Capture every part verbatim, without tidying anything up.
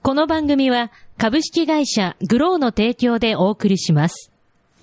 この番組は株式会社グローの提供でお送りします。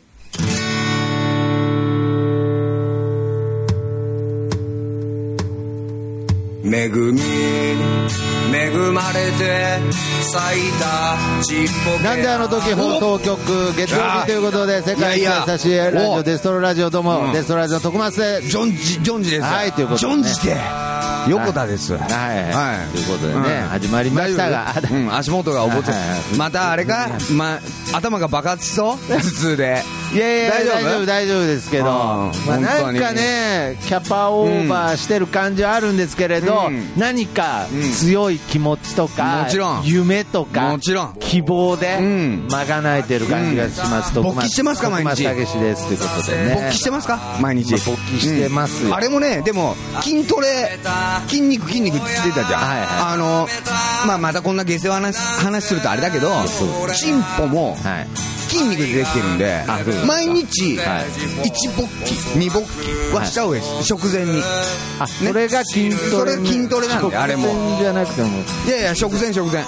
恵み恵まれて咲いたちっぽけなんであの時放送局月曜日ということで世界一優しいラジオデストロラジオどうも、うん、デストロラジオ徳松でジョンジジョンジです。 はいということで、ね、 ジョンジで横田です。 はい、はいはい、ということでね、うん、始まりましたが、 うん、足元がおぼつ、はいはい、またあれか、ま、頭が爆発しそう頭痛で。 いやいや大丈夫大丈夫大丈夫ですけど、まあ、なんかねキャパオーバーしてる感じはあるんですけれど、うん、何か強い気持ちとか、うん、もちろん夢とかもちろん希望で賄えてる感じがします。 うん、勃起してますか毎日。 徳松ですということでね。 勃起してますか毎日。 勃起してますよ、 うん、あれもねでも筋トレ筋肉筋肉って言ってたじゃん、はいはい、あのまあまたこんな下世話な話するとあれだけどチンポも、はい筋肉でできてるんで毎日いち勃起に勃起はしちゃうです、はい、食前に。 あ、ね、それが筋トレ。 それ筋トレなんであれも食前じゃなくてもいやいや食前食前で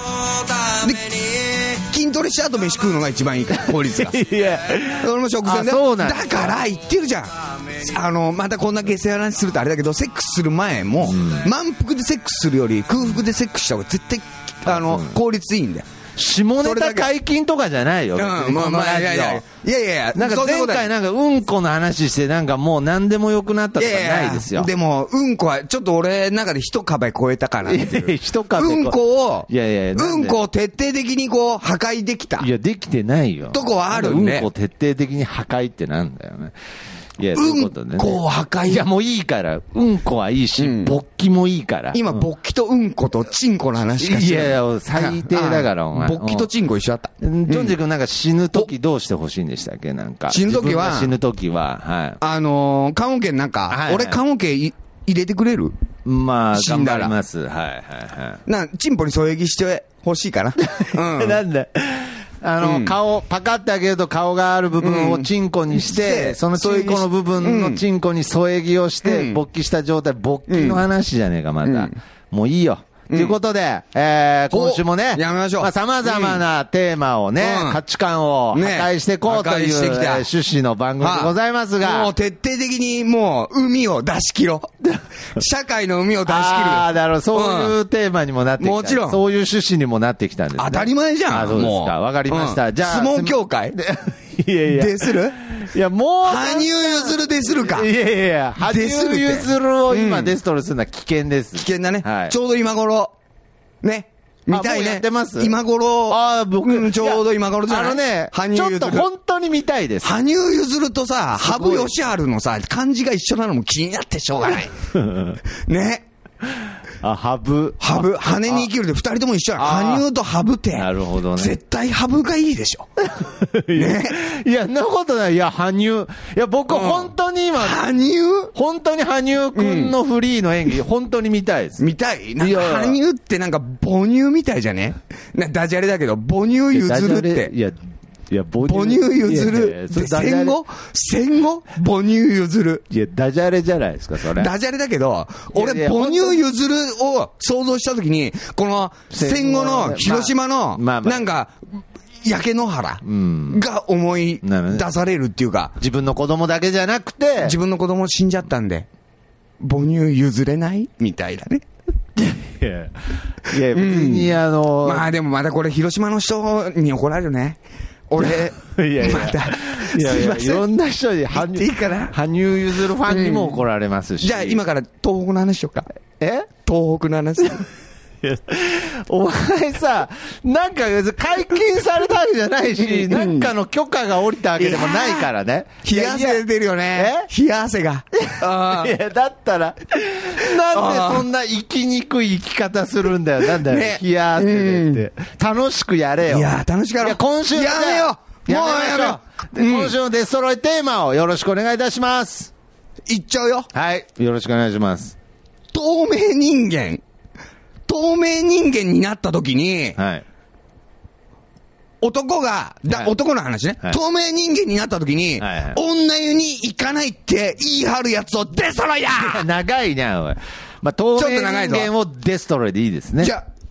筋トレした後飯食うのが一番いいから効率がいやそれも食前でだから言ってるじゃん。あのまたこんな下世話な話するとあれだけどセックスする前も、うん、満腹でセックスするより空腹でセックスした方が絶対あの、うん、効率いいんだよ。 下ネタ解禁とかじゃないよ。うん、まあまあいやいやいやいやなんか前回なんかうんこの話してなんかもう何でもよくなったとかないですよ。 いやいやでもうんこはちょっと俺の中で一壁超えたかなっていう。 一壁うんこをいやいやうんこを徹底的にこう破壊できた。 いやできてないよ。 とこはあるんで。 うんこ徹底的に破壊ってなんだよね。いやうんこを破壊。 いやもういいからうんこはいいし、うん、勃起もいいから今、うん、勃起とうんことチンコの話しかしてない。 いやいや最低だからお前勃起とチンコ一緒だった。 ジョンジ君なんか死ぬ時どうしてほしいんでしたっけ。なんか死ぬ時は死ぬ時ははいあのー、棺桶なんか、はいはい、俺棺桶い入れてくれる。 まあ頑張ります。はいはいはいなチンポに添え木してほしいかな、 うん、なんであの、うん、顔、パカってあげると顔がある部分をチンコにして、うん、そのチンコの部分のチンコに添え木をして、うん、勃起した状態、勃起の話じゃねえか、また。うん、もういいよ。と、うん、いうことで、えー、今週もね、 やめましょう。 まあ、様々なテーマをね、うん、価値観を破壊していこうという、ね、えー、趣旨の番組でございますが。 もう徹底的にもう、海を出し切ろう。社会の海を出し切る。 ああ、なるほど。そういうテーマにもなってきた。 もちろん。 そういう趣旨にもなってきたんですね。 当たり前じゃん。 あ、そうですか。わかりました。うん、じゃあ。 相撲協会いやいや。 デスるいや、もう。 羽生結弦デスるか。 いやいやいや。羽生結弦を今デストロするのは危険です。 危険だね。はい。ちょうど今頃。ね。見たいね。 やってます今頃。 ああ、僕、 うん、ちょうど今頃じゃない。 あのね、ちょっと本当に見たいです。 羽生結弦とさ、羽生善治のさ、漢字が一緒なのも気になってしょうがない。ね。 あ、ハブ。 ハブ。羽に生きるで二人とも一緒や。羽生とハブって。 なるほどね。 絶対ハブがいいでしょ。ね。 いや、そんなことない。いや、羽生。いや、僕、本当に今。 羽生本当に羽生くんのフリーの演技、うん、本当に見たいです。 見たいなんか羽生ってなんか母乳みたいじゃねなダジャレだけど、母乳譲るって。 いや、いや、母乳譲る。戦後戦後母乳譲る。 いや、ダジャレじゃないですか、それ。 ダジャレだけど、俺、母乳譲るを想像したときに、この戦後の広島の、なんか、焼け野原が思い出されるっていうか、 自分の子供だけじゃなくて、 自分の子供死んじゃったんで、母乳譲れないみたいだね。 いや、いや、別にあの、 まあでもまだこれ広島の人に怒られるね。俺、 いやいや、 また、 いやいや、いろんな人に、羽生結弦ファンにも怒られますし。 じゃあ今から東北の話しようか。 え東北の話。 お前さ、なんか解禁されたわけじゃないし、なんかの許可が下りたわけでもないからね。 冷や汗出てるよね。冷や汗が。 いや、だったら、なんでそんな生きにくい生き方するんだよ。なんだよ、ね、冷や汗でって。楽しくやれよ。 いや、楽しくやろう。いや、 今週やめよう。もうやめよう。今週のデストロイテーマをよろしくお願いいたします。 いっちゃうよ。 はい。よろしくお願いします。 透明人間。透明人間になった時に、はい、男が、だ、はい、男の話ね、はい、透明人間になった時に、はいはい、女湯に行かないって言い張るやつをデストロイだ。 長いな、おい。まあ、透明人間をデストロイでいいですね。 じゃあ、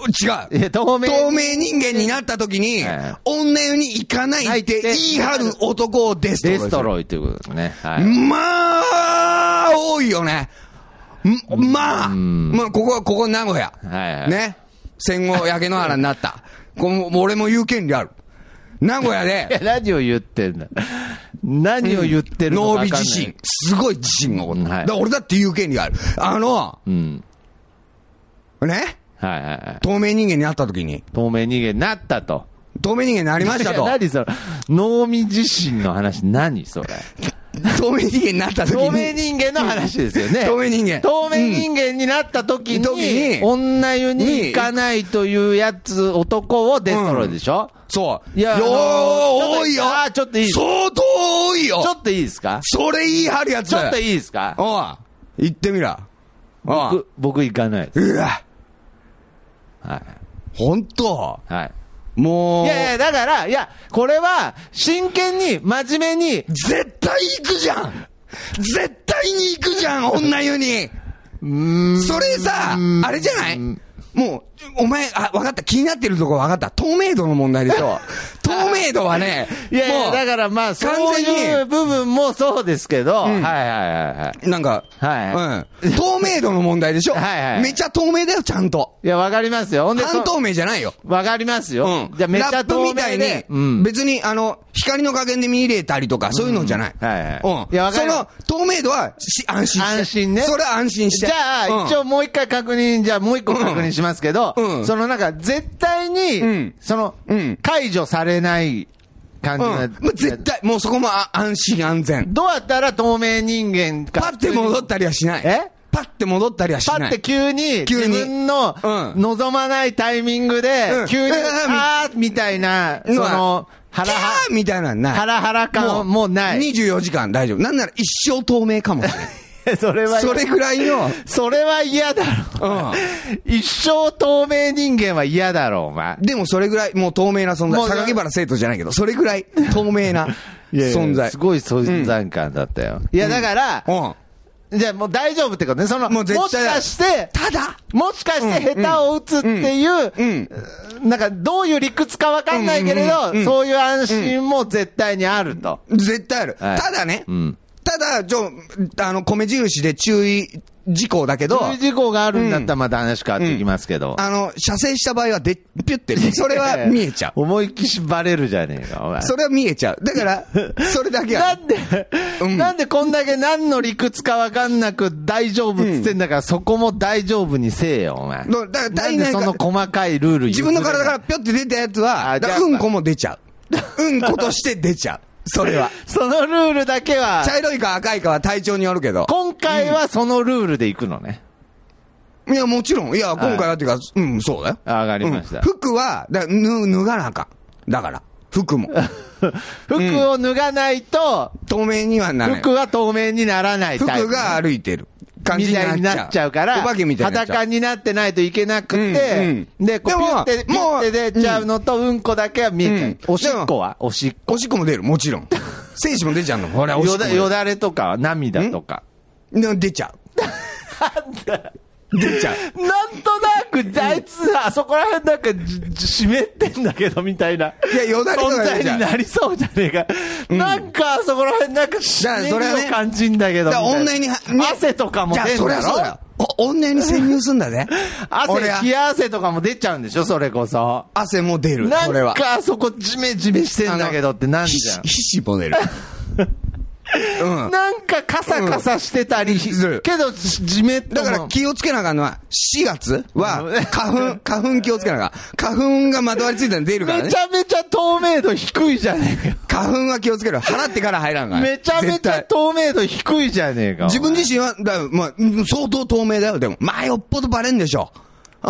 違う。 いや透明透明人間になった時に、はい、女湯に行かないって言い張る男をデストロイ。 デストロイということですね。はい、 まあ、多いよね。まあ、まあ、ここ、ここ名古屋。はいはい、ね。戦後焼け野原になった。この俺も言う権利ある。名古屋で。 いや、何を言ってんだ。何を言ってるのか分かんない。 濃尾地震。すごい地震が起こった。はい、だから俺だって言う権利がある。あの、うん、ね。はいはいはい。透明人間になった時に。 透明人間になったと。 透明人間になりましたと。 何それ。濃尾地震の話、何それ。 透明人間になった時に。 透明人間の話ですよね。 透明人間。 透明人間になった時に、うん、女湯に行かないというやつ、男をデストロイでしょ、うん、 そう。いや、よー、多いよ。 あ、ちょっといいですか。 相当多いよ。 ちょっといいですか。 それ言い張るやつ。 ちょっといいですか。 おう。行ってみら。 僕、僕行かないです。 うわ。 はい。 本当。 はい。 もう。 いやいや、だから、いや、これは、真剣に、真面目に。 絶対行くじゃん絶対に行くじゃん女湯にうーんそれさ、あれじゃないもう、お前、あ、分かった。気になってるところ分かった。透明度の問題でしょ。透明度はね、 いやいや、だからまあ、そういう部分もそうですけど、うん、はいはいはいはい。 なんか、はいはい、うん。透明度の問題でしょ。はいはい。めっちゃ透明だよ、ちゃんと。 いや、わかりますよ。 半透明じゃないよ。 わかりますよ。うん。じゃあめっちゃ透明で。ラップみたいに、うん、別に、あの、 光の加減で見入れたりとか、そういうのじゃない。うん、はいはい。うん。いや、わかる。その、透明度はし、安心して。 安心ね。 それは安心して。 じゃあ、うん、一応もう一回確認、じゃあもう一個確認しますけど、うん、そのなんか、絶対に、うん、その、うん、解除されない感じな、うん、 もう絶対、もうそこも安心安全。 どうやったら透明人間か。パッて戻ったりはしない。 えパッて戻ったりはしない。 パッて急に、自分の望まないタイミングで、うん、急に、うん、あーみたいな、その、 ハラハラみたいなのない。 ハラハラ感もない。 にじゅうよじかん大丈夫。なんなら一生透明かもしれない。 それは、 それぐらいの。 それは嫌だろ。うん。一生透明人間は嫌だろ、お前。 でもそれぐらい、もう透明な存在。榊原生徒じゃないけど、それぐらい透明な存在。いやいやすごい存在感だったよ。うん、いや、だから、うん、じゃあもう大丈夫ってことね。その、もう絶対もしかして、 ただ、 もしかして下手を打つっていう、うんうん、なんかどういう理屈かわかんないけれど、うんうんうん、そういう安心も絶対にあると。 絶対ある。はい、ただね、うんただ、ちょ、あの、米印で注意事項だけど。 注意事項があるんだったらまた話変わってきますけど。うんうん、あの、射精した場合はで、ピュってる。それは見えちゃう。 思いっきしバレるじゃねえか、お前。 それは見えちゃう。だから、それだけは。 なんで、うん、なんでこんだけ何の理屈かわかんなく大丈夫っつってんだから、うん、そこも大丈夫にせえよ、お前。だからなんでその細かいルール自分の体からピョって出たやつは、うんこも出ちゃう。うんことして出ちゃう。それは。 そのルールだけは。 茶色いか赤いかは体調によるけど。 今回はそのルールで行くのね。 うん、いや、もちろん。いや、今回はっていうか、うん、そうだよ。 わかりました。 うん、服は、だ脱、脱がなあかん。だから、服も。 服を脱がないと、 うん、透明にはならない。 服は透明にならないタイプ。 服が歩いてる。感じになっちゃう。みたいになっちゃうから、 お化けみたいな裸になってないといけなくて、うんうん、で、こうピュって、ピュって出ちゃうのと、うんこだけは見えちゃう。うん、おしっこはおしっこ。 おしっこも出る、もちろん。精子も出ちゃうの。ほら、おしっこ。 よだれとか、涙とか。 出ちゃう。なんだ出ちゃう。 なんとなく、あいつ、あそこら辺なんか、湿ってんだけど、みたいな。いや、よだれとか存在になりそうじゃねえか。うん、なんか、あそこら辺なんか、湿りを感じんだけど。 だ女に、 汗とかも出んだろ。 そりゃそうだよ。女に潜入すんだね。 汗、冷や汗とかも出ちゃうんでしょ、それこそ。 汗も出る、それは。 なんか、あそこ、ジメジメしてんだけどってなんじゃん。 皮脂も出る。 うん、なんかカサカサしてたり、うん、けどじめっとだから気をつけなあかんのはしがつは花粉花粉気をつけなあかん。花粉がまとわりついたの出るからね。 めちゃめちゃ透明度低いじゃねえか。 花粉は気をつける。払ってから入らんから。 めちゃめちゃ透明度低いじゃねえか。 自分自身はだ、まあ、相当透明だよ。でもまあよっぽどバレんでしょ。うん。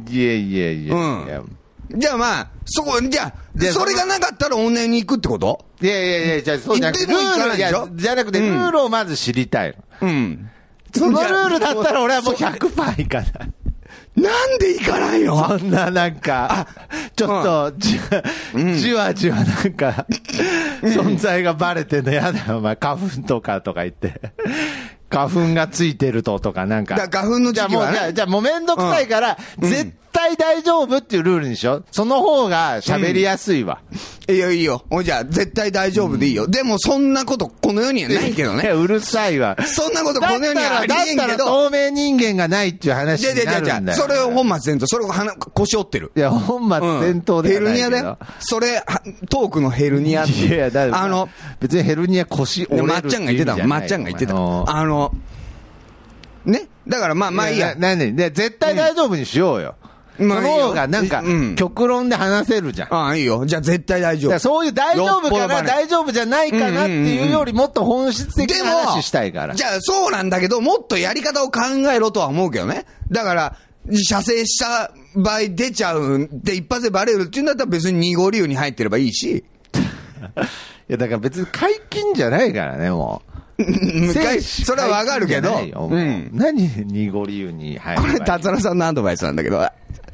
いやいやいや、うん、 じゃあまあ、そこ、じゃあ、それがなかったら女に行くってこと？ いやいやいや、じゃあそうじゃなくて、ルールじゃ、じゃなくて、ルールをまず知りたい。うん。そのルールだったら俺はもう ひゃくパーセント いかない。 なんで行かないの？ そんななんか、ちょっと、じ、うん、じわじわなんか、うん、存在がバレてんのやだよ、お前。花粉とかとか言って。花粉がついてるととかなんか。 だ花粉の時期はね。 じゃあもう、じゃあもうめんどくさいから、うん、絶対大丈夫っていうルールにしよう。その方が喋りやすいわ。 うん、いいよいいよ。おじゃあ、絶対大丈夫でいいよ。うん、でも、そんなこと、この世にはないけどね。 いや、うるさいわ。 そんなこと、この世にはありえんけど。 だったら、透明人間がないっていう話になるんだよ。いやいやいや、 それを本末転倒。それを腰折ってる。 いや、本末転倒ではないけど、うん。ヘルニアだよ。 それ、トークのヘルニアって。 いやいや、だあの、 別にヘルニア腰折れる。 まっちゃんが言ってたもん。まっちゃんが言ってた。あの、ね。だからまあまあいいや。 な、なにで、絶対大丈夫にしようよ。うん、その方がなんか、極論で話せるじゃん。 ああ、いいよ。じゃあ絶対大丈夫。 そういう大丈夫かな、大丈夫じゃないかなっていうよりもっと本質的な話したいから。 じゃあそうなんだけど、もっとやり方を考えろとは思うけどね。だから、射精した場合出ちゃうって一発でバレるっていうんだったら別に濁り湯に入ってればいいし。 いや、だから別に解禁じゃないからね、もう。 それはわかるけど、 うん、何濁り湯に入る。 これ達郎さんのアドバイスなんだけど。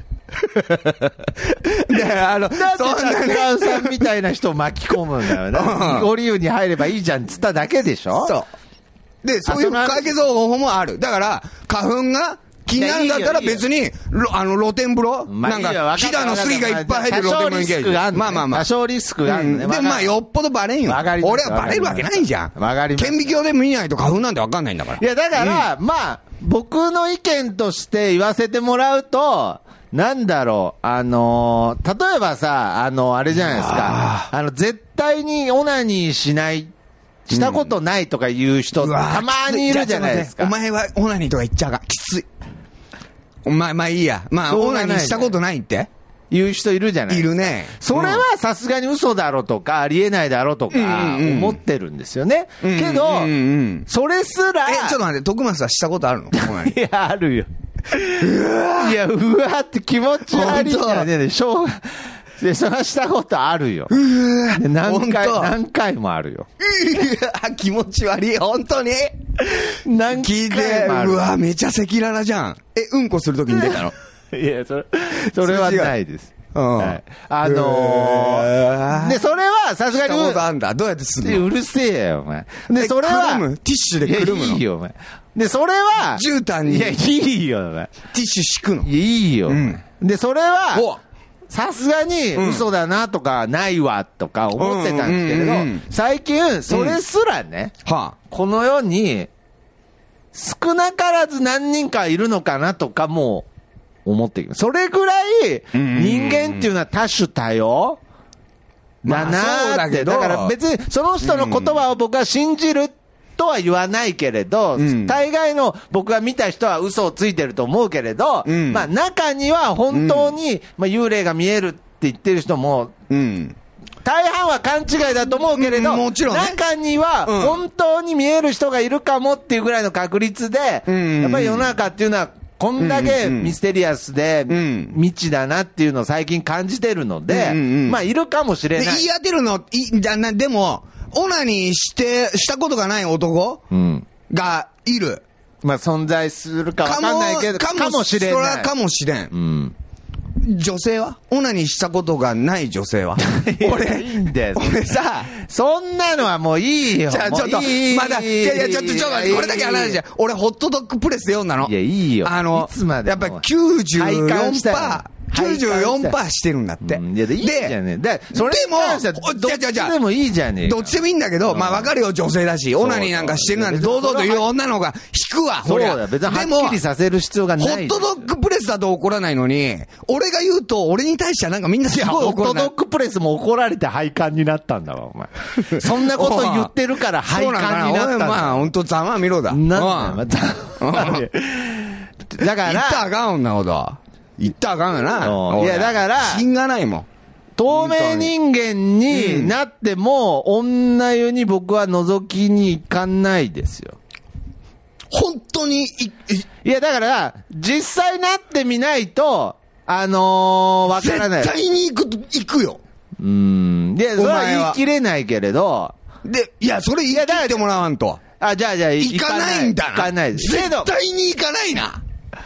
で、あの、 なんで達郎さんみたいな人を巻き込むんだよね。濁り湯に入ればいいじゃんっつっただけでしょ。 そう。で、そういう解決方法もある。だから、花粉が気になるんだったら別に、あの、露天風呂、まあ、なんか、ひだの水がいっぱい入ってる露天風呂に行ける。まあまあまあ。 多少リスクがあるね。 でもまあ、よっぽどバレんよ。俺はバレるわけないじゃん。 わかります。 顕微鏡で見ないと花粉なんてわかんないんだから。 いや、だから、うん、まあ、僕の意見として言わせてもらうと、なんだろう、あのー、例えばさ、あの、あれじゃないですか。あの、絶対にオナニーしない。したことないとか言う人、うん、たまにいるじゃないですか。 お前はオナニーとか言っちゃうが、きつい。まあまあいいや。まあ、オナニーしたことないって言う人いるじゃないですか。 いるね。 それはさすがに嘘だろとか、ありえないだろとか、思ってるんですよね。うんうん、けど、うんうんうん、それすら。 え、ちょっと待って、徳松はしたことあるの？ いや、あるよ。いや、うわって気持ち悪いんだよね。しょうが、で、それはしたことあるよ。で何回、何回もあるよ。 気持ち悪い、本当に何回もある。 うわ、めちゃ赤裸々じゃん。え、うんこするときに出たの？ いや、それ、それはないです。うん。はい、あのー、で、それはさすがに。 したことあんだ。どうやってするの？ うるせえよ、お前。で、それは。 くるむ？ティッシュでくるむの？ いや、いいよ、お前。で、それは。 絨毯に。 いや、いいよ、お前。 ティッシュ敷くの？ いや、いいよ。うん、で、それは。さすがに嘘だなとかないわとか思ってたんですけれど、最近それすらね、うんはあ、この世に少なからず何人かいるのかなとかも思ってきます。それぐらい人間っていうのは多種多様だなーって。だから別にその人の言葉を僕は信じるとは言わないけれど、うん、大概の僕が見た人は嘘をついてると思うけれど、うん、まあ中には本当に、うん、まあ幽霊が見えるって言ってる人も、うん、大半は勘違いだと思うけれど、 もちろんね、 中には本当に見える人がいるかもっていうぐらいの確率で、うん、やっぱり世の中っていうのはこんだけミステリアスで未知だなっていうのを最近感じてるので、うんうん、まあいるかもしれない。 言い当てるの、いじゃな、でも、オナニーして、したことがない男、うん、がいる。 まあ存在するかわかんないけど、かも、かもしれない。 それはかもしれん。うん。女性はオナニーしたことがない女性は俺、いいんだよ。 俺さ、 そんなのはもういいよ。 じゃあちょっと、いいまだ、いやいや、ちょっと、ちょっと待って、これだけ話じゃん。俺、ホットドッグプレス読んだの。 いや、いいよ。 あの、 いつまでやっぱりきゅうじゅうよんパーセント。きゅうじゅうよんパーセント してるんだって。うん、 いや、いいじゃねえ。で、それでも、 どっちでもいいじゃねえ。 どっちでもいいんだけど、まあわかるよ、女性だし、オナニーなんかしてるなんて堂々と言う女の方が引くわ、 そうだ、別にはっきりさせる必要がない。 ホットドッグプレスだと怒らないのに、俺が言うと、俺に対してはなんかみんなすごい怒る。 ホットドッグプレスも怒られて廃刊になったんだわ、お前。そんなこと言ってるから廃刊になったんだ。 まあ、ほんとざまみろだ。 なんだ、だから、 言ったらあかん、女ほど。言ったらあかんよな。 いや、だから、 品がないもん。 透明人間になっても、うん、女湯に僕は覗きに行かないですよ。 本当にい、 いや、だから、実際なってみないと、あのー、わからない。 絶対に行く、行くよ。 うーん。いや、それは言い切れないけれど。 で、いや、それ言い切ってもらわんと。 あ、じゃあじゃあ、 行かないんだな。 行かない。 絶対に行かないな。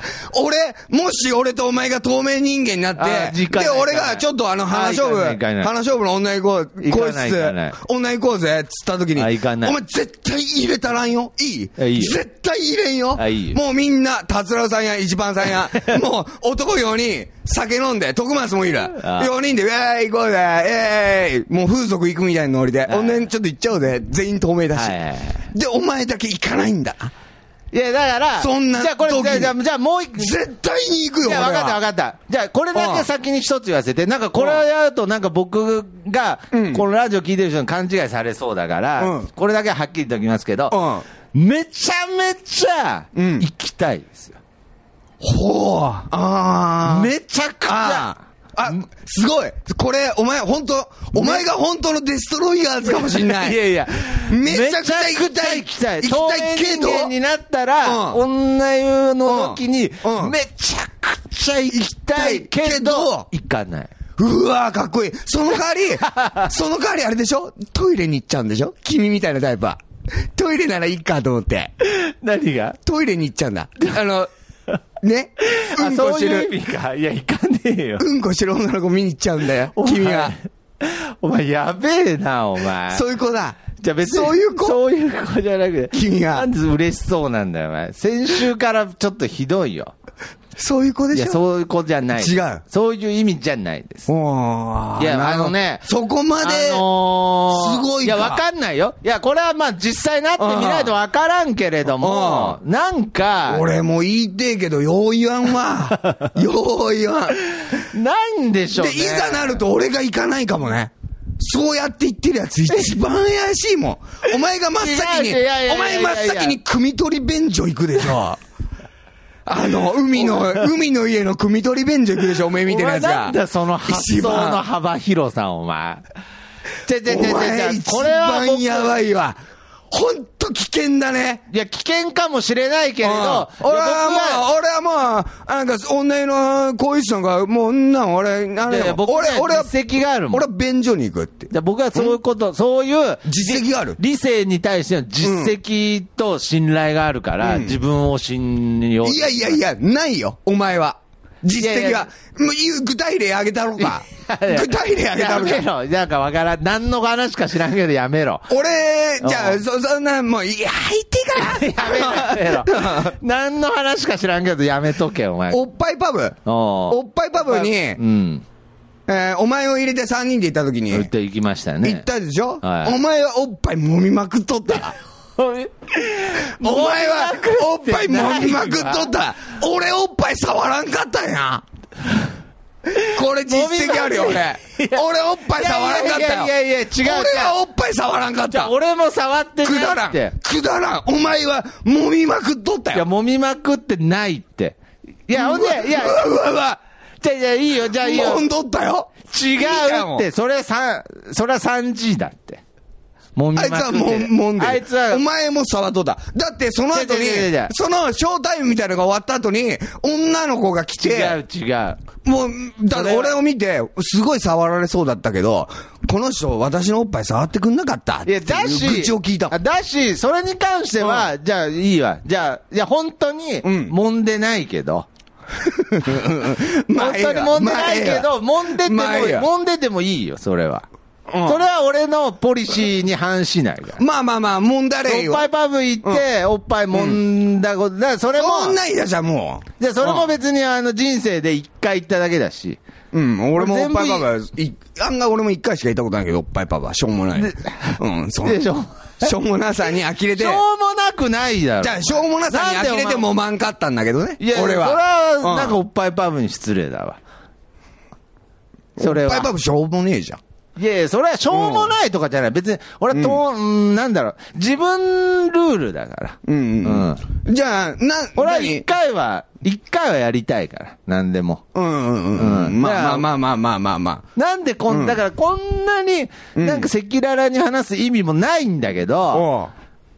俺、もし俺とお前が透明人間になって、で、俺がちょっとあの、花勝負、花勝負の女行こう、更衣室、女行こうぜ、つった時に、お前絶対入れたらんよ。いい絶対入れんよ。もうみんな、達郎さんや一番さんや、もう男よにん、酒飲んで、徳松もいる。よにんで、ウェーイ行こうぜ、えーい、もう風俗行くみたいなノリで、女にちょっと行っちゃおうぜ、全員透明だし。で、お前だけ行かないんだ。 いや、だから、 そんなじゃあこれ、じゃあ、じゃあ、じゃあもう一絶対に行くよ、 いや、分かった分かった。じゃあ、これだけ先に一つ言わせて、なんかこれをやると、なんか僕が、このラジオ聞いてる人に勘違いされそうだから、うん、これだけはっきりと言いますけど、うん、めちゃめちゃ行きたいですよ。 うん、ほう。あめちゃくちゃ。 あ、すごい。これ、お前、本当お前が本当のデストロイヤーズかもしんない。 いやいや。 めちゃくちゃ行きたい。 行きたい。行きたいけど。人間になったら、うん、女湯の時に、うん、めちゃくちゃ行きたいけど、行かない。 うわー、かっこいい。その代わり、その代わりあれでしょトイレに行っちゃうんでしょ君みたいなタイプは。トイレならいいかと思って。 何がトイレに行っちゃうんだ。あの、ね、 うんこしてる。そういう意味か。いや、行かねえよ。 うんこしてる女の子見に行っちゃうんだよ。君は。 お前やべえな、お前。 そういう子だ。 じゃあ別に。 そういう子そういう子じゃなくて。 君は。 なんで嬉しそうなんだよ、お前。先週からちょっとひどいよ。 そういう子でしょ。いや、 そういう子じゃない。 違う。 そういう意味じゃないです。 おいや、あのね。 そこまで、あのー、すごいか。 いや、わかんないよ。いや、これはまあ実際なってみないとわからんけれども、なんか。 俺も言いてえけど、よう言わんわ。よう言わん。なんでしょうね。 で、いざなると俺が行かないかもね。そうやって言ってるやつ一番怪しいもん。お前が真っ先に、お前真っ先に汲み取り便所行くでしょ。あの、海の、海の家の汲み取り便所行くでしょ、お前見てるやつが。 なんだその発想の幅広さ、お前。 ちゃちゃちゃちゃちゃ、これは一番やばいわ。ほんと危険だね。 いや、危険かもしれないけれど。 俺はもう、俺はもう、なんか、女湯の更衣室なんか、もう、なん、俺、あれ、俺、俺は、 実績があるもん。 俺は便所に行くって。 じゃ僕はそういうこと、そういう、 実績がある。 理性に対しての実績と信頼があるから、自分を信用。 いやいやいや、ないよ、お前は。実績は。もう、具体例あげたろうか。具体例あげたろうか。 やめろ。なんかわからん。何の話か知らんけどやめろ。 俺、じゃあ、そ、そんな、もう、いや、相手が。やめろ、やめろ。何の話か知らんけどやめとけ、お前。 おっぱいパブ。おっぱいパブに、うん。えー、お前を入れてさんにんで行った時に。 行って行きましたね。 行ったでしょ、はい、お前はおっぱい揉みまくっとった。お前はおっぱい揉みまくっとった。俺おっぱい触らんかったんや。これ実績あるよ、俺。俺おっぱい触らんかったよ。 いやいやいや、違う。 俺はおっぱい触らんかった。 俺も触ってないって。くだらん。 くだらん。お前は揉みまくっとったよ。 いや、揉みまくってないって。いや、ほんで、いや、 うわうわ。 じゃあ、じゃあいいよ、じゃあいいよ。 揉んどったよ。 違うって、それさ、それは スリージー だって。もみまくって。 あいつはも、もんでる。 あいつは。 お前も触っとった。だってその後に、そのショータイムみたいなのが終わった後に、女の子が来て。 違う違う。 もう、だから俺を見て、すごい触られそうだったけど、この人、私のおっぱい触ってくんなかったっていう愚痴を聞いた。 だし、それに関しては、うん、じゃあいいわ。じゃあ、いや本当に、揉んでないけど。うん、本当に揉んでないけど、揉んでても、揉んでてもいいよ、それは。うん、それは俺のポリシーに反しないから。 まあまあまあ、揉んだれよ。 おっぱいパブ行って、うん、おっぱい揉んだこと、だそれも。 そんなんやじゃん、もう。 じゃそれも別にあの人生で一回行っただけだし。 うん、俺もおっぱいパブは、案外俺も一回しか行ったことないけど、おっぱいパブはしょうもない。うん、そう。でしょ。しょうもなさに呆れて。 しょうもなくないだろ。 じゃあ、しょうもなさに呆れてもまんかったんだけどね。 いや、俺は。それは、なんかおっぱいパブに失礼だわ。 それは。おっぱいパブしょうもねえじゃん。 いやいや、それはしょうもないとかじゃない。別に、俺はと、うん、なんだろう。自分ルールだから。 うんうんうん。じゃあ、な、 俺は一回は、一回はやりたいから。なんでも。 うんうんうん。うん、まあまあまあまあまあまあ。 なんでこん、だからこんなに、なんか赤裸々に話す意味もないんだけど、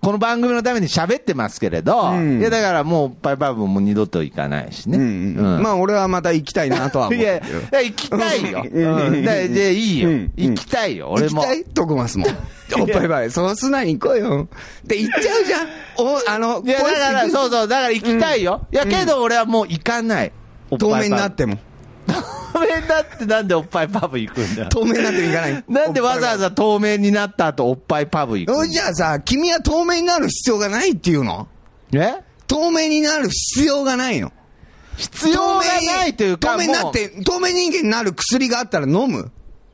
この番組のために喋ってますけれど、うん、いやだからもうおっぱいパブも二度と行かないしね。うんうんうん、まあ俺はまた行きたいなとは思う。いや、 行きたいよ。うん、で、で、いいよ、うん。行きたいよ、俺も。 行きたい徳松も。おっぱいパブ、そうすなに行こうよ。って言っちゃうじゃん。お、あの、 いや、だから、そうそう、だから行きたいよ。うん、いや、けど俺はもう行かない。 透明になっても。 透明になってなんでおっぱいパブ行くんだよ。 透明になっても行かない。 なんでわざわざ透明になった後おっぱいパブ行くの。 じゃあさ、君は透明になる必要がないっていうの？ え？透明になる必要がないの。 必要がないというか、 透明になって、透明人間になる薬があったら飲む？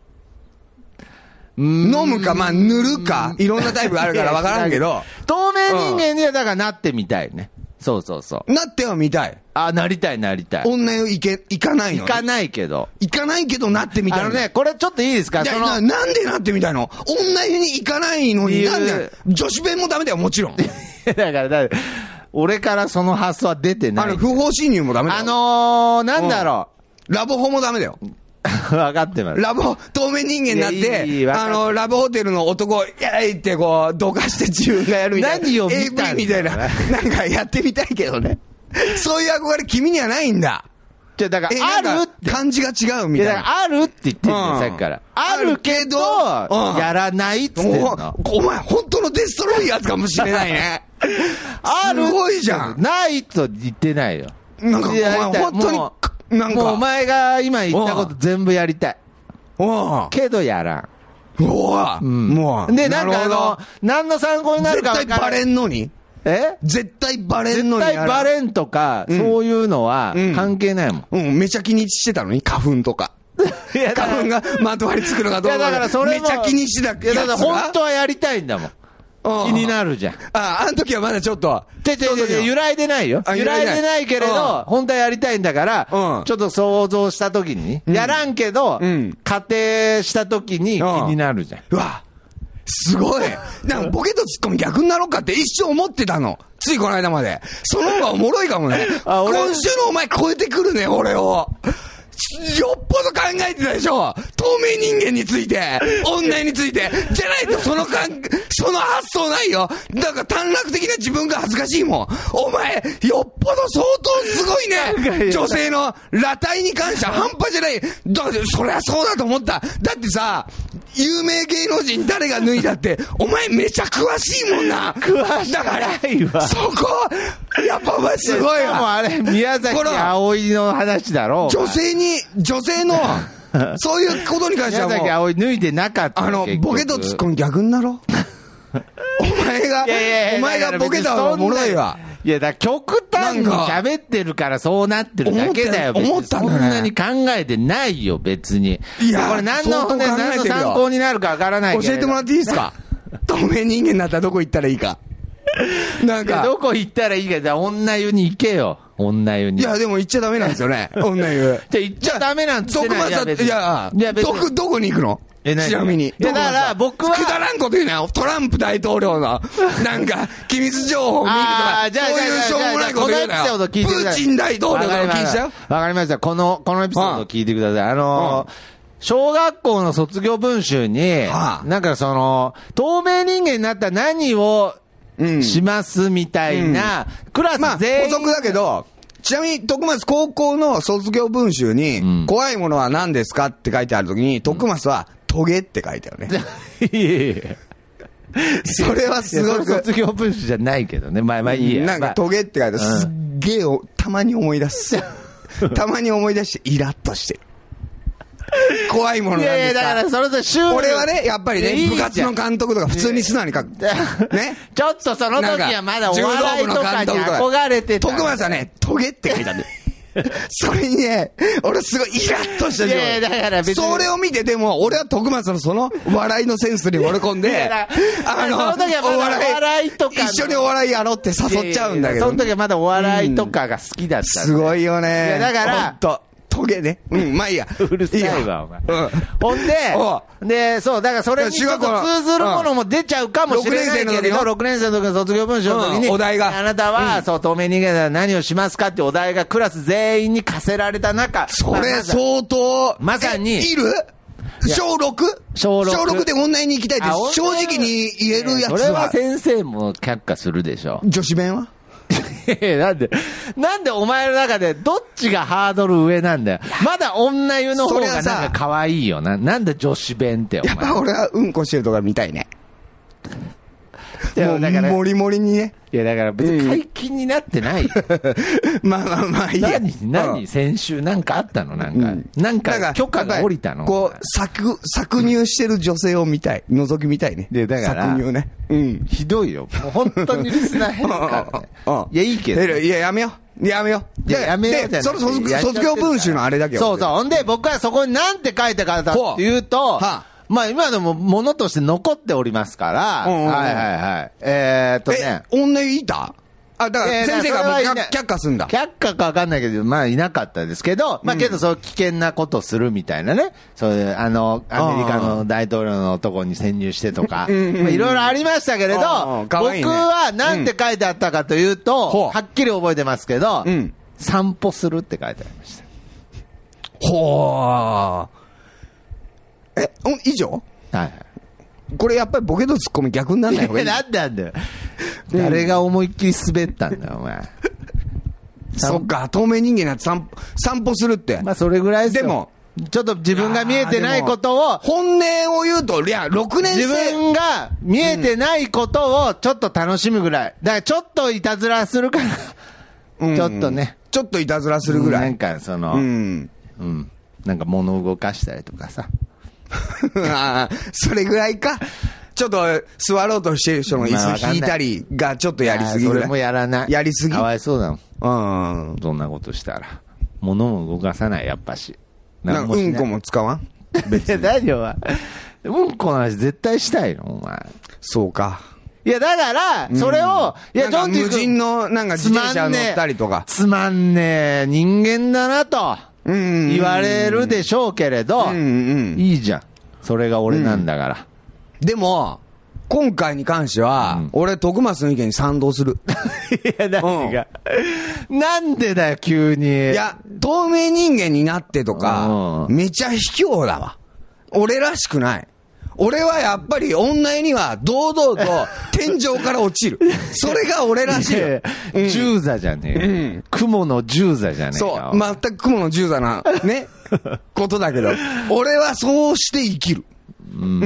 飲むか、まあ塗るか、いろんなタイプあるから分からんけど。 透明人間にはだからなってみたいね。そうそうそう。 なってはみたい。 あ、なりたいなりたい。 女よ、いけ、行かないの。 行かないけど。 行かないけどなってみたい。 あのね、これちょっといいですか？そのな、なんでなってみたいの？女湯に行かないのに、なんで、女子弁もダメだよ、もちろん。 だから、だから、俺からその発想は出てない。 あの、不法侵入もダメだよ。 あのー、なんだろう。ラブホもダメだよ。 分かってます。 ラブホ、透明人間になって、いいいいあの、ラブホテルの男、やいってこう、どかして自分がやるみたいな。 何を見たんだエーブイ みたいな、なんかやってみたいけどね。そういう憧れ君にはないんだ。 じゃだから、あるって感じが違うみたいな。いやあるって言ってるんだよ、さっきから。あるけど、やらないって言ってんの。 お前、本当のデストロイヤーズかもしれないね。あるすごいじゃん。 ないと言ってないよ。 なんか、お前、本当に、なんか。 もうお前が今言ったこと全部やりたい。けどやらん。 おぉ、うん、もう。 で、なんかあの、何の参考になるか分からない。 絶対バレんのにえ絶対バレんのに絶対バレんとか、うん、そういうのは関係ないもん。 うん、うん、めちゃ気にしてたのに、花粉とか。花粉がまとわりつくのがどうか。いやだからそれもめちゃ気にしてたやつが。いやだから本当はやりたいんだもん。気になるじゃん。 ああ、あの時はまだちょっと。 ててて揺らいでないよ。揺らいでないけれど、本当はやりたいんだから、ちょっと想像した時に、やらんけど、仮定した時に気になるじゃん。 うわ、すごい。なんかボケとツッコミ逆になろうかって一生思ってたの。ついこの間まで。その方がおもろいかもね。今週のお前超えてくるね、俺を。よっぽど考えてたでしょ。透明人間について、女について。じゃないとそのかん、その発想ないよ。だから短絡的な自分が恥ずかしいもん。お前、よっぽど相当すごいね。女性の裸体に関しては半端じゃない。だって、そりゃそうだと思った。だってさ、有名芸能人誰が脱いだって、お前めちゃ詳しいもんな。 詳しい。だから、 そこ、やっぱお前すごいわ。 もうあれ、宮崎葵の話だろ。 女性に、女性の、そういうことに関してはもう。 宮崎葵脱いでなかった。 あの、ボケとツッコミ逆になろ。お前が、お前がボケた方がおもろいわ。 いや、だから極端に喋ってるからそうなってるだけだよ。 思ったんだね。 そんなに考えてないよ、別に。いや、これ何の、ね、何の参考になるかわからないけど。 教えてもらっていいですか？透明人間になったらどこ行ったらいいか。なんか。 どこ行ったらいいか、じゃあ女湯に行けよ。女湯に。 いや、でも行っちゃダメなんですよね。女湯。 じゃあ行っちゃダメなんつってない。 いや、いや、いやどこ、どこに行くの？ちなみに。 いや、だから僕は。 くだらんこと言うなよ。トランプ大統領の、なんか、機密情報を見るとか、そういうしょうもないこと言うなよ。プーチン大統領の聞いちゃう？ わかりました。この、このエピソードを聞いてください。あのー、小学校の卒業文集に、なんかその、透明人間になったら何をしますみたいな、クラス全員。 まあ、補足だけど、ちなみに、徳松高校の卒業文集に、うん、怖いものは何ですかって書いてあるときに、徳松は、トゲって書いてあるね。いやいやそれはすごく。 卒業文集じゃないけどね。まあまあいいや。 なんかトゲって書いてある。すっげえを、たまに思い出す。たまに思い出して、イラッとしてる。怖いものなんですか。いやいや、だからそれぞれ俺はね、やっぱりね、部活の監督とか普通に素直に書く。ね。 ちょっとその時はまだお笑いとかに憧れてた。 徳松はね、トゲって書いてある。それにね、俺すごいイラッとしたじゃん。いやいや、だから別に。それを見てても、俺は徳松のその笑いのセンスに惚れ込んで、あの、その時はまだお笑いとか。 一緒にお笑いやろうって誘っちゃうんだけど。 その時はまだお笑いとかが好きだった。 すごいよね。 いや、だから、 トゲね。うん、まあいいや。 うるさいわ、お前。うん。ほんで、で、そう、だからそれにちょっと通ずるものも出ちゃうかもしれないけれど、ろくねん生の時の卒業文章の時に、 お題が。 あなたは、そう、透明人間なら何をしますかってお題がクラス全員に課せられた中、 それ相当、 まさに、 いる小 ろく? 小 ろく? 小ろくで女に行きたいって正直に言えるやつは。 それは先生も却下するでしょ。 女子弁はなんで、なんでお前の中でどっちがハードル上なんだよ。まだ女湯の方がなんか可愛いよな。なんで女子弁ってお前。 やっぱ俺はうんこしてるとか見たいね。もうだからモリモリにね。 いやだから別に解禁になってない。 まあまあまあいいや。 何何、うん、先週なんかあったのなんか、うん、なんか許可が下りたの。 こう搾搾乳してる女性を見たい、覗き見たいね。 でだから搾乳ね。うん。 ひどいよ。もう本当にリスナー減るからね。いやいいけど。 いややめよう。やめよう。いややめよう。でその卒業文集のあれだけ。 そうそう。ほんで僕はそこになんて書いてかったっていうと。はあまあ今でもものとして残っておりますから、うんうんうん、はいはいはい。えー、っとね。え、 女いたあ、だから先生がもう却下すんだ。 却下かわかんないけど、まあいなかったですけど、まあけどそう危険なことするみたいなね。そういう、あの、アメリカの大統領のとこに潜入してとか、いろいろありましたけれど、僕はなんて書いてあったかというと、うん、はっきり覚えてますけど、うん、散歩するって書いてありました。 ほー。え、以上はいはい。 これやっぱりボケとツッコミ逆にならない方がいい。 なんでなんだよ。誰が思いっきり滑ったんだよ、お前。 そっか、透明人間なんて散歩、散歩するって。 まあそれぐらいですよ。でも、ちょっと自分が見えてないことを。 本音を言うと、いや、ろくねん生。 自分が見えてないことをちょっと楽しむぐらい。だからちょっといたずらするから、うん、ちょっとね。 ちょっといたずらするぐらい。 なんかその、うん。うん。なんか物を動かしたりとかさ。 ああ、それぐらいか。ちょっと座ろうとしてる人の椅子引いたりがちょっとやりすぎぐらい。 それもやらない。 やりすぎ。 かわいそうだもん。うん。 そんなことしたら。物も動かさない、やっぱし。 なんかうんこも使わん別に。大丈夫は。うんこの話絶対したいのお前。 そうか。 いや、だから、それを、 いや、ジョンジ君無人の、なんか自転車乗ったりとか。 つまんねえ人間だなと。言われるでしょうけれど、いいじゃん。それが俺なんだから。 うん、でも、今回に関しては、うん、俺、徳松の意見に賛同する。 いや、何が、うん、なんでだよ、急に。 いや、透明人間になってとか、めちゃ卑怯だわ。俺らしくない。俺はやっぱり女には堂々と天井から落ちる。それが俺らしい。 うん、従座じゃねえ、うん。雲の従座じゃねえそう。全く雲の従座な、ね、ことだけど、俺はそうして生きる。うん。うん、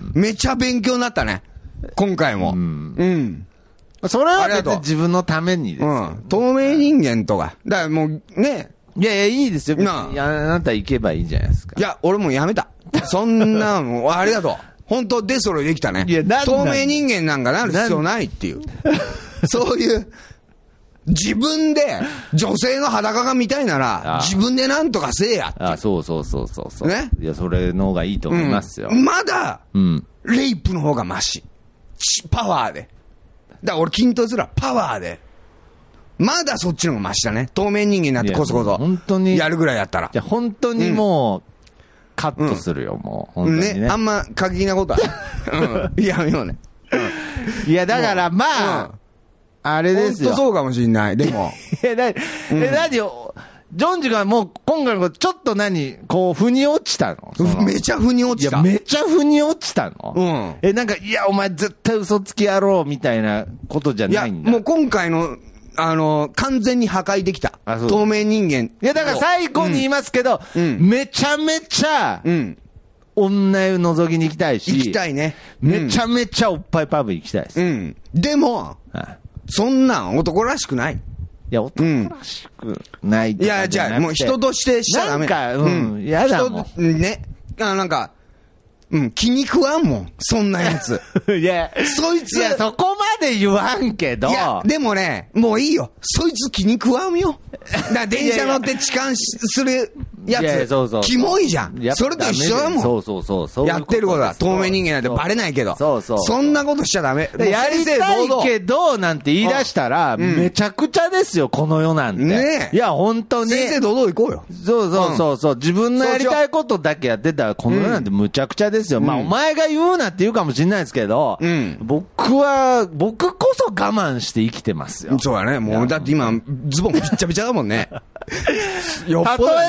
めちゃ勉強になったね。今回も。うん。うん、 それは別に自分のためにですよ。うん。 透明人間とか。だからもうね。 いやいや、いいですよ。なあ。いや、あなた行けばいいじゃないですか。 いや、俺もうやめた。そんなもう、ありがとう。本当デストロイできたね。いや、透明人間なんかなる必要ないっていう。そういう、自分で女性の裸が見たいなら、自分でなんとかせえやって。 ああ、そうそうそうそうそう。ね。いや、それの方がいいと思いますよ。 うん、まだ、うん、レイプの方がマシ。パワーで。だから俺筋トレすらパワーで。まだそっちの方がマシだね。透明人間になってこそこそ。本当に。やるぐらいやったら。 いや、本当にもう、うんカットするよ、うん、もう。本当にね。 ね。あんま過激なことは。うん。やめようね。 うん、いや、だからまあ、うん、あれですよ。 本当そうかもしんない。でも。 いや、なに、うん、え、なによ、ジョンジがもう今回のことちょっと何、こう、腑に落ちたの？ めちゃ腑に落ちた。 いや、めちゃ腑に落ちたの？うん。え、なんか、いや、お前絶対嘘つきやろうみたいなことじゃないんだ。 いや、もう今回の、あの、完全に破壊できた。透明人間。 いや、だから最後に言いますけど、うん、めちゃめちゃ、うん、女湯覗きに行きたいし、 行きたいね。 めちゃめちゃおっぱいパブ行きたいです。 うん。でも、あそんなん男らしくない。いや、男らしくない、 うん。いや、じゃあ、もう人としてしちゃダメ。 なんか、うん、やだもん。 人、ね。あ、なんか、うん、気に食わんもん。そんなやつ。 いや、 そいつ。 いや、そこまで言わんけど。いや、 でもね、もういいよ。そいつ気に食わんよ。だから電車乗って痴漢するやつ。いやいやそうそう。キモいじゃん。それと一緒だもん。 そうそうそうそう。 やってることは透明人間なんてバレないけど。そうそう。そんなことしちゃダメ。 やりたいけど、なんて言い出したら、めちゃくちゃですよ、この世なんて。ねえ。いや、本当に。 先生堂々行こうよ。 そうそうそうそう。自分のやりたいことだけやってたら、この世なんてむちゃくちゃですよ。まあ、お前が言うなって言うかもしれないですけど、僕は、僕こそ我慢して生きてますよ。 そうだね。もう、だって今、ズボンびっちゃびちゃだもんね。よっぽどね。 たとえそう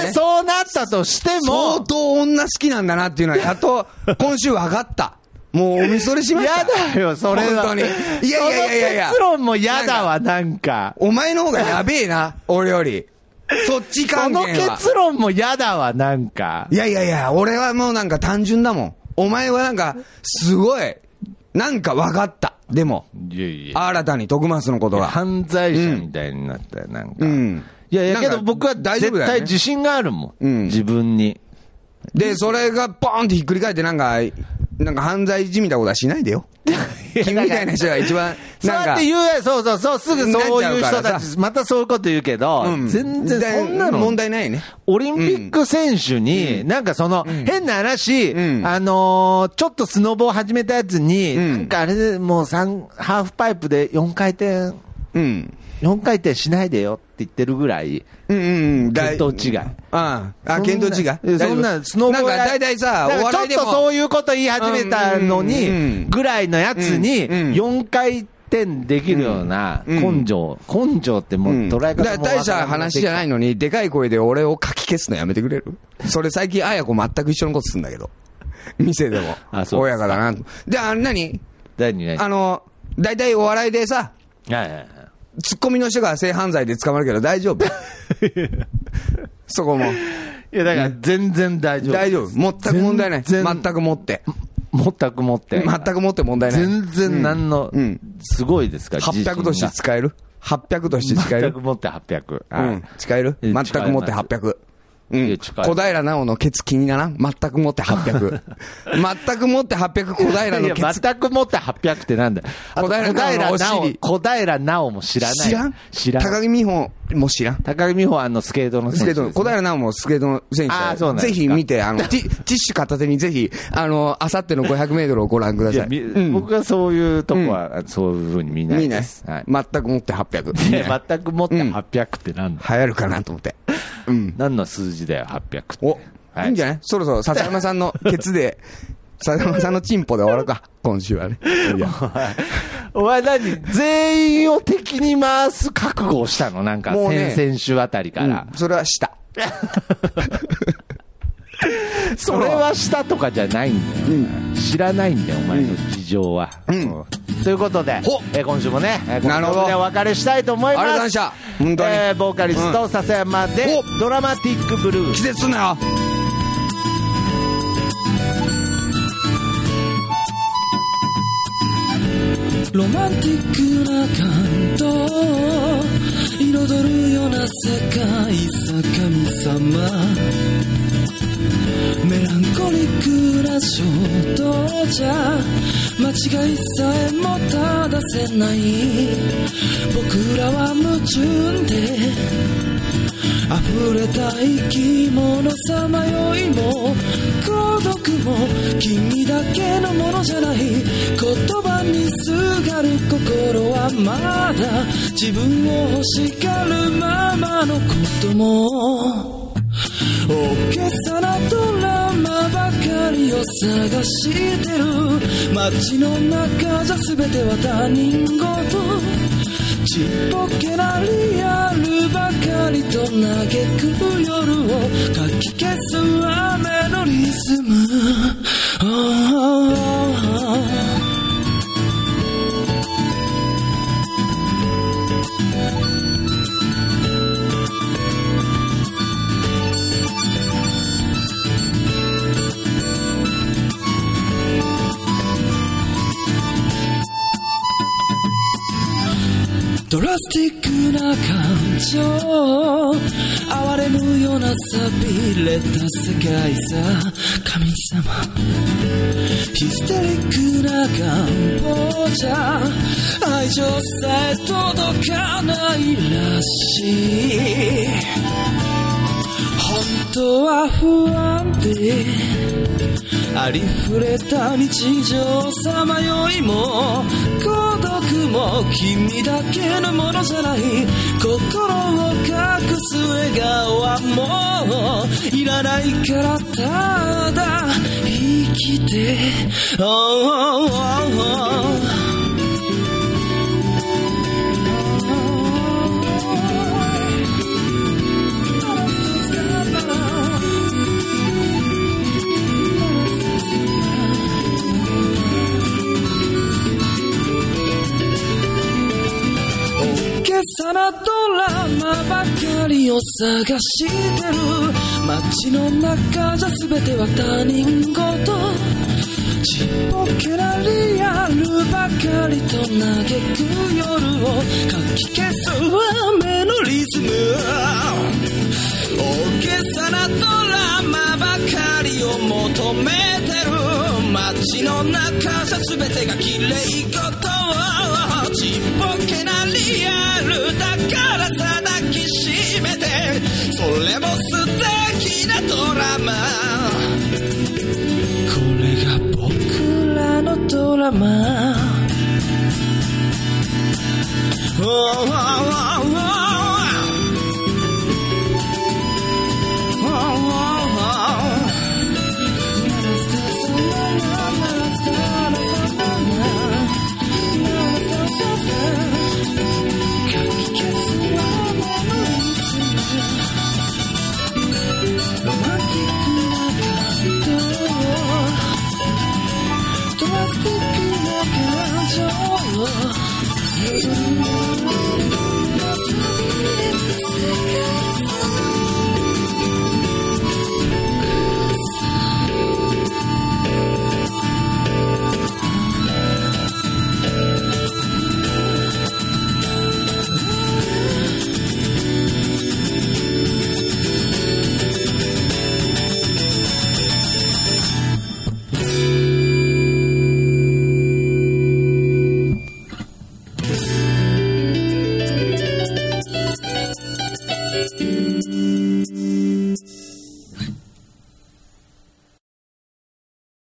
そうなったとしても相当女好きなんだなっていうのはやっと今週分かったもうおみそれしました。 やだよそれは本当に。いやいやいやいや結論もやだわなんかお前の方がやべえな俺よりそっち関係は。 その結論もやだわなんか。 いやいやいや俺はもうなんか単純だもん。お前はなんかすごいなんか分かった。でもいやいや新たに徳松のことが犯罪者みたいになったよなんか、 うん、 いやいやけど僕は絶対自信があるもん、うん、自分に。 でそれがポーンってひっくり返ってなんかなんか犯罪じみたことはしないでよ君みたいな人が一番なんかそうやって言うそうそうそうすぐそういう人たちまたそういうこと言うけど、うん、全然そんなの問題ないね。 オリンピック選手に、うん、なんかその、うん、変な話、うん、あのー、ちょっとスノボを始めたやつに、うん、なんかあれでもう三ハーフパイプでよんかい転、うん、よんかい転しないでよって言ってるぐらい、うんうん、見当違い。 ああ、見当違い。 そんな、スノボなんか大体さ、お笑いでも。 ちょっとそういうこと言い始めたのに、ぐらいのやつに、よんかい転できるような根性。根性ってもう捉え方も、うん、 大した話じゃないのに、でかい声で俺をかき消すのやめてくれる？それ最近、あやこ全く一緒のことするんだけど。店でも。あ、そう。親がだな。で、あ、何？ 何何？ あの、大体お笑いでさ、 はいはいはい。 ツッコミの人が性犯罪で捕まるけど大丈夫そこも。いや、だから全然大丈夫。 大丈夫。全く問題ない。全くもって。 全くもって。 全くもって問題ない。 全然何の、うん、すごいですか？ はっぴゃくとして使える ?はっぴゃく として使える？ 全くもってはっぴゃく。 うん。使える？全くもってはっぴゃく。うん、小平奈緒のケツ気にならん？全くもってはっぴゃく。全くもってはっぴゃく小平のケツ。いや、 全くもってはっぴゃくってなんだよ。小平奈緒のお尻。小平奈緒も知らない。 知らん？知らん。高木美帆も知らん。 高木美帆はあのスケートの選手、ね。スケート、 小平奈緒もスケートの選手。ああ、そうなんですか。ぜひ見て、あの、ティ、ティッシュ片手にぜひ、あの、あさってのごひゃくメートルをご覧ください。いうん、僕はそういうとこは、うん、そういうふうに見ないです。 見ない。はい、全くもってはっぴゃく。 全くもってはっぴゃくってなんだ、 うん、流行るかなと思って。うん。 何の数字だよ、はっぴゃくって。 お、はい、いいんじゃない？そろそろ笹山さんのケツで、笹山さんのチンポで終わるか、今週はね。いやお前何全員を敵に回す覚悟をしたの？なんか、もうね、先々週あたりから。 うん、それはした。 それはしたとかじゃないんだよ、うん、知らないんだよお前の事情は、うんうん、ということで、えー、今週もね、えー、この曲でお別れしたいと思います。 ありがとうございました。本当に、 えー、ボーカリスト、うん、笹山でドラマティックブルー。 季節すんなよ。 ロマンティックな感動彩るような世界さ神様。メランコリックな衝動じゃ間違いさえも正せない。僕らは矛盾で溢れた生き物さまよいも孤独も君だけのものじゃない。言葉にすがる心はまだ自分を欲しがるままのことも。大げさなドラマばかりを探してる。街の中じゃ全ては他人事。ちっぽけなリアルばかりと嘆く夜をかき消す雨のリズム。ドラスティックな感情哀れむような寂れた世界さ神様。ヒステリックな願望じゃ愛情さえ届かないらしい。本当は不安でありふれた日常さまよいも孤独も君だけのものじゃない。心を隠す笑顔はもういらないからただ生きて、oh, oh, oh, oh.「 さなドラマばかりを探してる。街の中じゃ全ては他人事、ちっぽけなリアルばかりと嘆く夜をかき消す雨のリズム。大げさなドラマばかりを求めてる。街の中じゃ全てが綺麗事、ちっぽけなリアルだからさ抱きしめて、それも素敵なドラマ。これが僕らのドラマ。oh, oh, oh, oh. Oh,